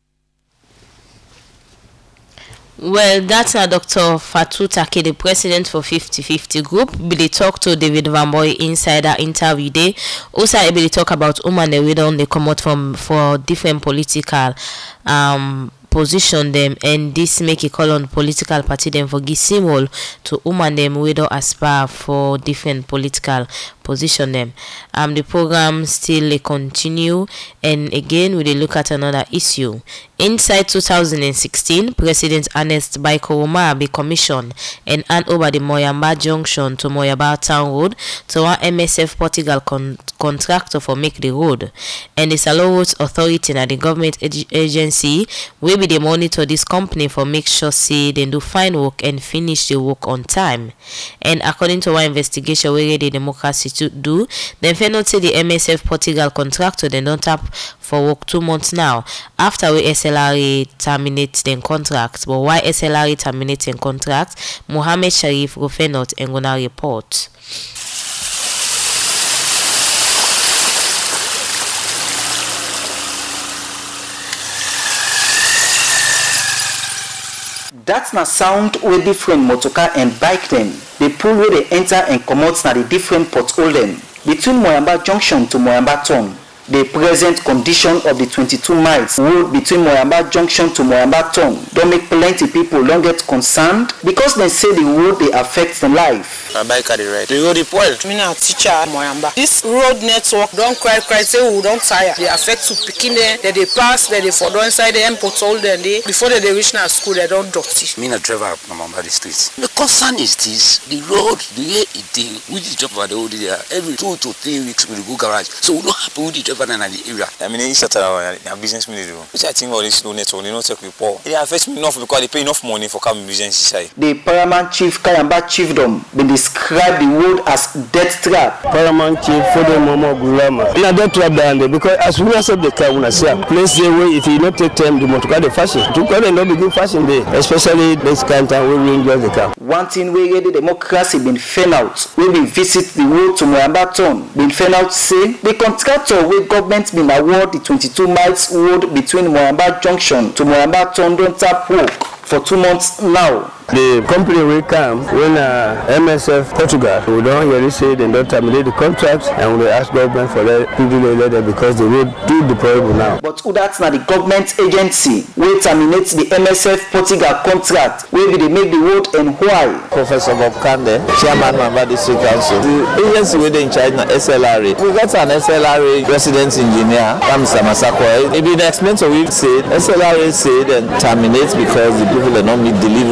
Well, that's now Doctor Fatou Take, the president for fifty fifty Group. They talk to David Van Boy Insider interview day. Also, I will talk about women that we don't they come out from for different political um position them, and this make a call on political party them for give symbol to women them we don't aspire for different political position them. Um, the program still continue, and again we look at another issue. Inside two thousand sixteen, President Ernest Bai Koroma be commissioned and hand over the Moyamba Junction to Moyamba Town Road to one M S F Portugal con- contractor for make the road, and the Salo Roads Authority and the government ag- agency will be the monitor this company for make sure say they do fine work and finish the work on time. And according to our investigation where the democracy to do, then found out say the M S F Portugal contractor they don't tap for work two months now after we S L R A terminate the contract. But why S L R A terminating contract? Mohammed Sharif Rufenot and gonna report. That's na sound with different motorcar and bike them. They pull where they enter and come out na the different pothole them. Between Moyamba Junction to Moyamba Town, the present condition of the twenty-two miles road between Moyamba Junction to Moyamba Town don't make plenty people don't get concerned because they say the road they affect the life. My bike at the right. The road is spoiled. Me now teacher Moyamba. This road network don't cry cry say we don't tire. They affect to picking them, that they pass, that they for down inside them pothole them they before they, they reach now school they don't dirty. Me na driver Moyamba the streets. The concern is this: the road, the way it is, we the job about the road there every two to three weeks we go garage. So we don't happy with the driver in the area. I mean, it's a business ministry. Which I think all this road network, they don't take report. It affects me enough because they pay enough money for coming business inside. The Paramount Chief Kayamba Chiefdom been described the road as death trap. Paramount Chief Fodo Momo Gulama. In a death trap down there because as we accept the car when I say place the way if you not take time to motor car the fashion. To call and not be good fashion day, especially this kind of time we will enjoy the car. One thing where the democracy been found out when we visit the road to Moyamba Town been found out say the contractor where government been award the twenty-two miles road between Moyamba Junction to Moyamba Town don't tap work for two months now. The company will come when uh, M S F Portugal we don't really say they don't terminate the contracts and we ask government for that letter because the road do deplorable now. But who that's not the government agency will terminate the M S F Portugal contract where they make the road and why? Professor Bob Kande, Chairman Moyamba District Council. The agency where they in charge na S L R A. We got an S L R A resident engineer, Mister Masako. It been explained to we say S L R A said and terminate because the people are not meet deliverable.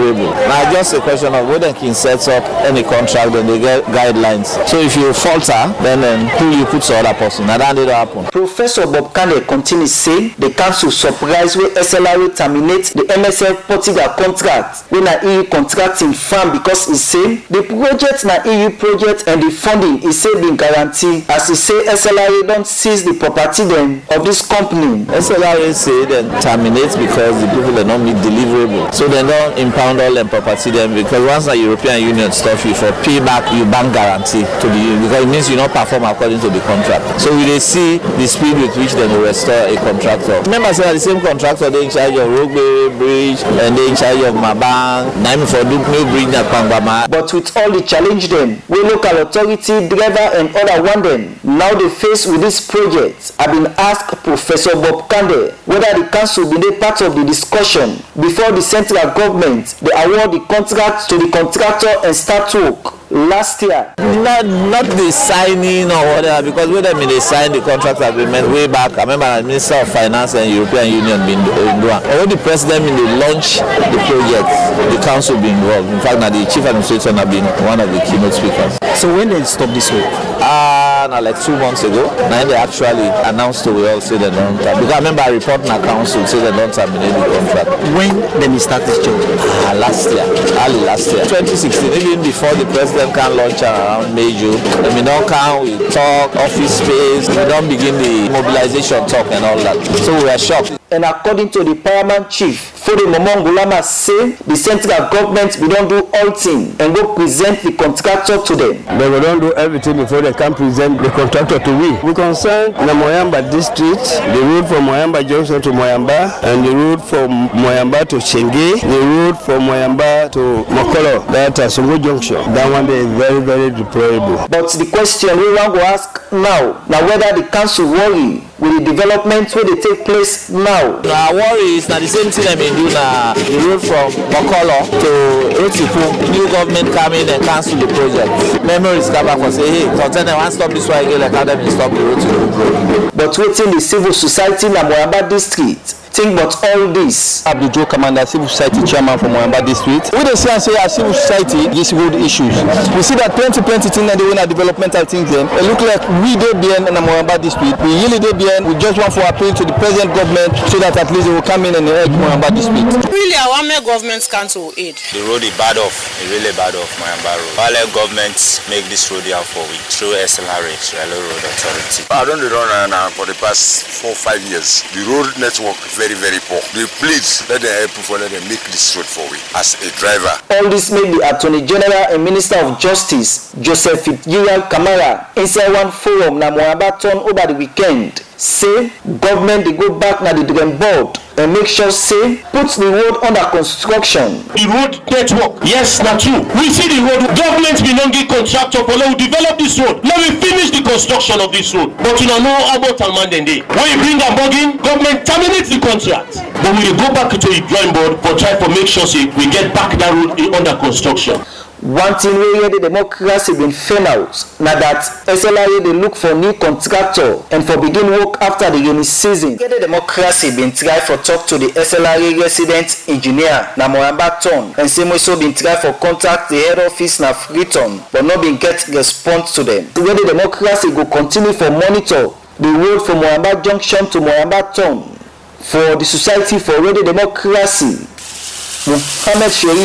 Now just a question of whether they can set up any contract and they get guidelines. So if you falter, then um, who you put to other person, and that didn't happen. Professor Bob Kande continues say the council surprise where S L R A terminate the M S F Portugal contract when an E U contracting firm because he say the project na E U project and the funding is say being guaranteed as he say S L R A don't seize the property then of this company. S L R A say then terminate because the people are not meet deliverable, so they don't impound all them property then because once the European Union stuff you for pay back you bank guarantee to the union because it means you not perform according to the contract. So we they see the speed with which they will restore a contractor. Remember say the same contractor they in charge of Rogbe Bridge and they in charge of Mabang, Naim for Duke New Bridge at Pangama. But with all the challenge them, we local authority, driver and other one them now they face with this project. I've been asked Professor Bob Kande whether the council will be part of the discussion before the central government they award the contract to the contractor and start work last year. Not not the signing or whatever because when they mean they sign the contract agreement way back. I remember the Minister of Finance and European Union been doing. Or when the president mean they launch the project, the council be involved. In fact, now the chief administrator have been one of the keynote speakers. So when they stop this work? Ah, uh, now like two months ago. Now they actually announced to we all say they don't terminate. Because I remember I report in a council say they don't terminate the contract. When they start this job? Ah, last year, early last year, twenty sixteen, even before the president can launch around May June. And we don't come, we talk office space, we don't begin the mobilization talk and all that. So we are shocked. And according to the paramount chief, Fode Momon Gulama say the central government will don't do all things and go present the contractor to them. They will don't do everything before they can present the contractor to we. We concern the Moyamba district, the road from Moyamba Junction to Moyamba, and the road from Moyamba to Chenge, the road from Moyamba to Mokolo, that is Songo Junction. That one is very, very deplorable. But the question we want to ask now, now whether the council worry with the development where they take place now. Our worry is that the same thing I mean do now the road from Mokolo to Otipu, new government come in and cancel the project. Memories come back and say, hey, content I want to stop this one again, like how them stop the road to the road. But waiting the civil society in Moyamba district. Think about all this. Abdul Joe Commander, Civil Society Chairman from Moyamba District. We say and say as civil society these road issues. We see that plenty plenty things that they want developmental things them. It look like we dey bien in the Moyamba District. We really dey bien. We just want to appeal to the present government so that at least they will come in and help Moyamba District. Really, our government can't aid. The road is bad off. It's really bad off Moyamba Road. While government make this road here for we through S L R A, Sierra Road Authority. I don't run now for the past four five years. The road network very very poor. They please let them help for let them make this road for we as a driver. All this made the Attorney General and Minister of Justice Joseph Fitzgerald Kamara inside one forum na Moyamba town over the weekend. Say government they go back na the drawing board and make sure say put the road under construction. The road network, yes, not true. We see the road government will not get contractor for let we develop this road. Let me finish the construction of this road. But you don't know about Almanden Day. When you bring a bugging, government terminates the contract. But we go back to the drawing board for try to make sure say we get back that road under construction. One thing where the democracy been found out now that S L R A they look for new contractor and for begin work after the rainy season. The democracy been try for talk to the S L R A resident engineer na Moyamba town and same also been try for contact the head office na Freetown but not been get response to them. Where the democracy go continue for monitor the road from Moyamba Junction to Moyamba town for the society for Radio Democracy. Mohammed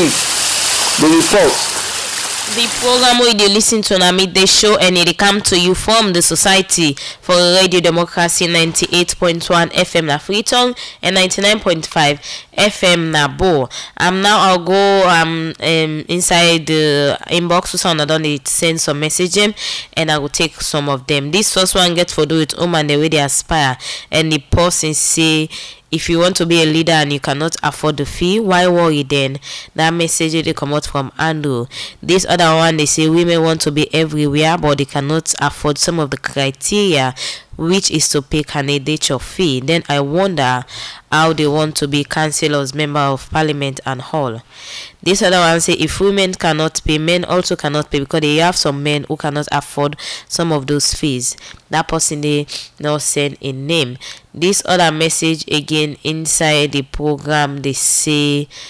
Sharif, the report. The program where you listen to na midday show and it come to you from the Society for Radio Democracy ninety-eight point one F M na Freetown and ninety-nine point five F M na Bo. Um now I'll go um, um inside the inbox so someone don't send some message and I will take some of them. This first one get for do it home and the way they aspire and the person say if you want to be a leader and you cannot afford the fee, why worry then? That message they come out from Andrew. This other one they say women want to be everywhere but they cannot afford some of the criteria, which is to pay candidature fee. Then I wonder how they want to be councillors, member of parliament and all. This other one say if women cannot pay, men also cannot pay because they have some men who cannot afford some of those fees. That person they now send a name. This other message again inside the program they say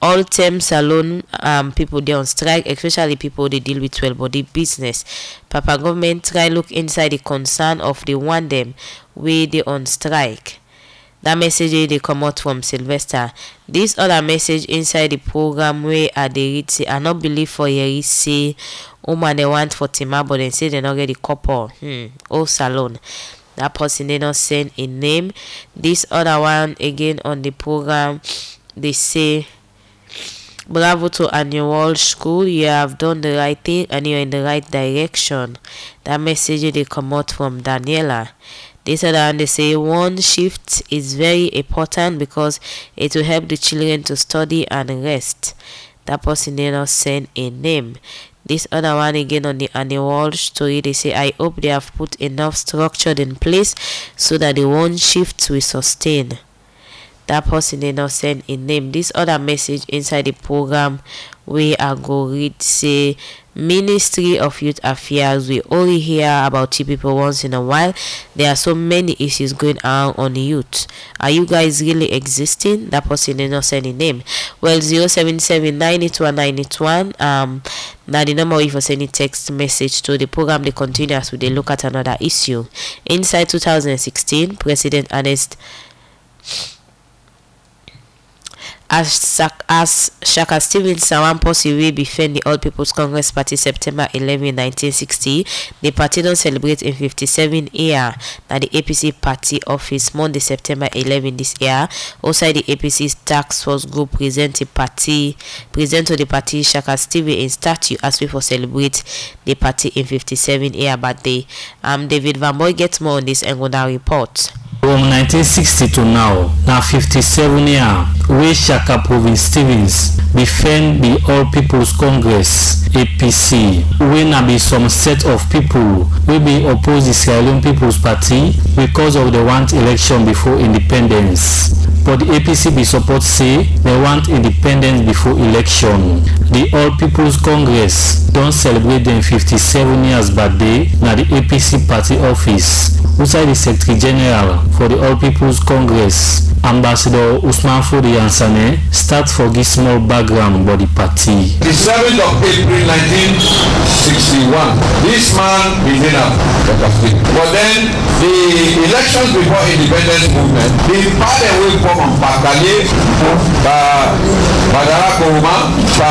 all term salon um people they on strike, especially people they deal with well body business. Papa government try look inside the concern of the one them way they on strike. That message they come out from Sylvester. This other message inside the program where I they read say I not believe for ye say woman they want for Tima, but they say they not get the couple. Hmm. Oh salon. That person they not send a name. This other one again on the program, they say bravo to Annual School, you have done the right thing and you're in the right direction. That message they come out from Daniela. This other one they say one shift is very important because it will help the children to study and rest. That person they not send a name. This other one again on the annual story, they say I hope they have put enough structure in place so that the one shift will sustain. That person they not send a name. This other message inside the program we are go read say Ministry of Youth Affairs, we only hear about you people once in a while. There are so many issues going on on youth. Are you guys really existing? That person did not send a name. Well, zero seven seven nine eight one nine eight one um now the number if you send a text message to the program. They continue as we they look at another issue. Inside two thousand sixteen, President Ernest As, as Shaka Stevens Sawamposi will defend the All People's Congress Party September eleventh nineteen sixty, the party don't celebrate in fifty-seven year at the A P C party office Monday September eleventh this year. Also the A P C's task force group present the party present to the party Shaka Stevens in statue as we for celebrate the party in fifty-seven year birthday. Um David Van Boy gets more on this and go down report. From nineteen sixty to now, now fifty-seven year, where Shaka Province Stevens defend the All People's Congress A P C, when there be some set of people will be oppose the Sierra Leone People's Party because of the want election before independence. But the A P C be support say they want independence before election. The All People's Congress don't celebrate them fifty-seven years birthday na the A P C party office. Outside the Secretary General for the All People's Congress, Ambassador Usman Fodi Ansane, start for this small background about the party. The seventh of April nineteen sixty-one, this man began up. But then the elections before independence movement, the party will come on Pakali, Badara Kouma,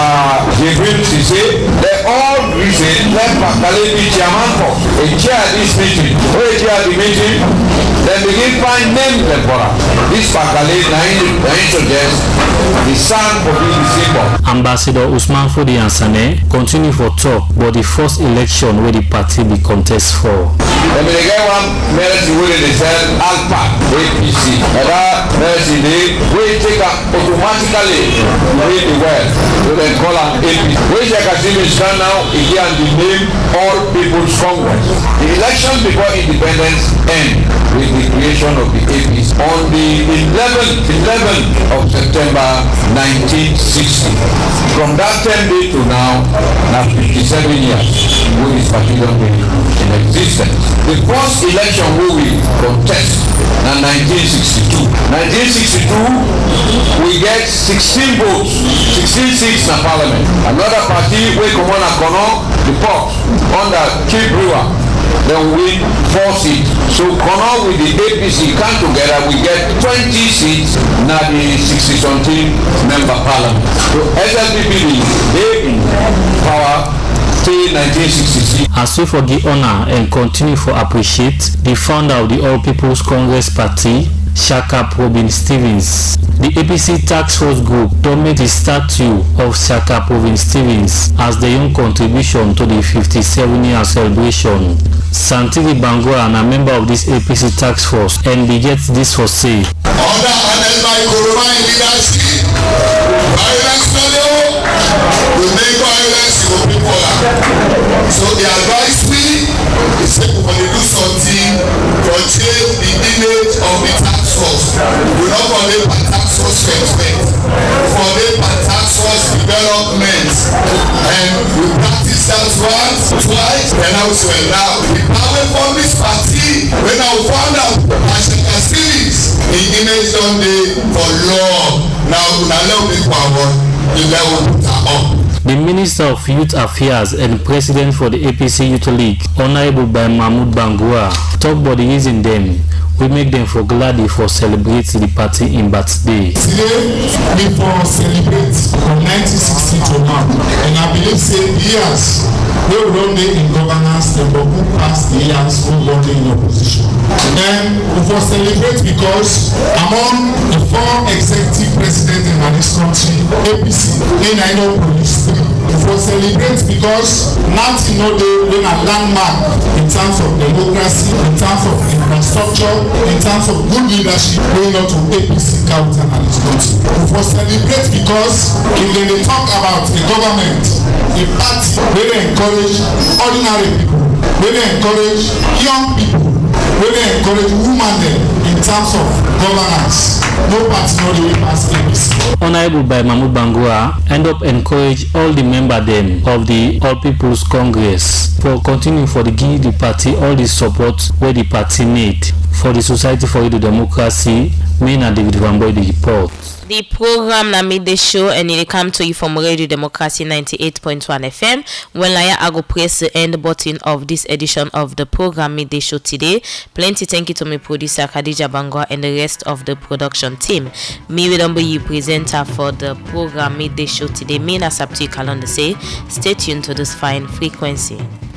Jibril Sise, they all reason let Pakali be chairman for a chair this meeting. Who a chair the meeting? Then begin find names and for this Pakali nine suggest the son for being the symbol. Ambassador Usman Fodi Ansane continue for talk about the first election where the party be contest for. Then they get one medicine where they sell Alpha A P C. That medicine they we take automatically read the word. So they call an A P C. Where Shaka Stevens stand now again the name All People's Congress. The elections before independence end with the creation of the A P C on the eleventh of September nineteen sixty. From that ten day to now, now fifty-seven years, we is particularly in existence. The first election we will contest in nineteen sixty-two. nineteen sixty-two, we get sixteen votes, sixteen seats in parliament. Another party we come on a corner, the Fox, under Chief Brewer. Then we four seats. So Kono with the A P C come together, we get twenty seats now the sixty something member parliament. So S L P P they in power till nineteen sixty-six. As we forgive honor and continue to appreciate the founder of the All People's Congress Party, Shaka Province Stevens. The A P C Task Force Group don't make the statue of Shaka Province Stevens as their own contribution to the fifty-seven year celebration. Santiri Bangura, a member of this A P C Task Force, and he gets this for say. Under by Corona leadership, violence will make violence to people. So the advice me is to do something to change the image of the task force. We not for the task force respect, for the task force development, and we practice that once, twice, and also now. The power for this party, when I found out Shaka Stevens, the image on the for law. Now, now let me power. the level put her up. The Minister of Youth Affairs and President for the A P C Youth League, Honorable by Mahmoud Bangura, talk about the reason them we make them for gladly for celebrate the party in birthday. Today, we for celebrate from nineteen sixty to now, and I believe say years we will run in governance, the who pass the years who run in opposition. And we for celebrate because among the four executive presidents in this country, A P C, in I know police three. We for celebrate because nothing no day when a landmark in terms of democracy, in terms of infrastructure, in terms of good leadership going on to A P C counter and this country. We for celebrate because if they talk about the government, the party, they encourage ordinary people, they encourage young people, they encourage women in terms of governance. No party no dey pass A P C. Honorable by Mahmoud Bangura end up encourage all the member them of the All People's Congress for continue for the give the party all the support where the party need for the Society for the Democracy. Me and David Van Boy the report. The program na midday show and it come to you from Radio Democracy ninety-eight point one F M. When I go press the end button of this edition of the program midday show today. Plenty thank you to my producer Khadija Bangwa and the rest of the production team. Me will be your presenter for the program midday show today. Me na Sabti Kalonde say stay tuned to this fine frequency.